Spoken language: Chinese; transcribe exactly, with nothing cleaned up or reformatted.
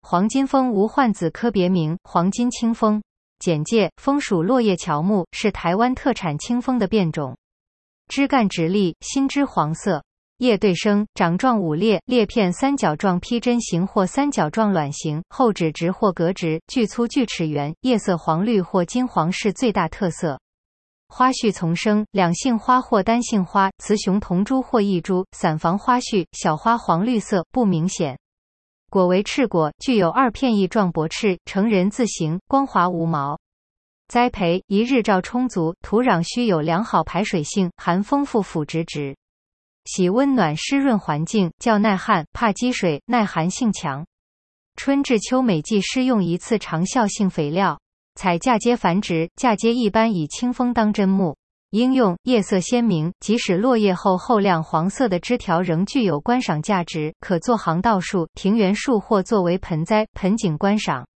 黄金枫无患子科别名，黄金青枫。简介：枫属落叶乔木，是台湾特产青枫的变种。枝干直立，新枝黄色，叶对生，掌状五裂，裂片三角状披针形或三角状卵形，后指直或格直，距粗锯齿圆，叶色黄绿或金黄是最大特色。花序丛生，两性花或单性花，雌雄同株或异株，散房花序，小花黄绿色，不明显。果为赤果，具有二片翼状薄翅，呈人字形，光滑无毛。栽培一日照充足，土壤需有良好排水性，含丰富腐殖质。喜温暖湿润环境，较耐旱，怕积水，耐寒性强。春至秋每季施用一次长效性肥料。采嫁接繁殖，嫁接一般以青枫当针木。应用叶色鲜明，即使落叶后厚亮黄色的枝条仍具有观赏价值，可做行道树、庭园树或作为盆栽、盆景观赏。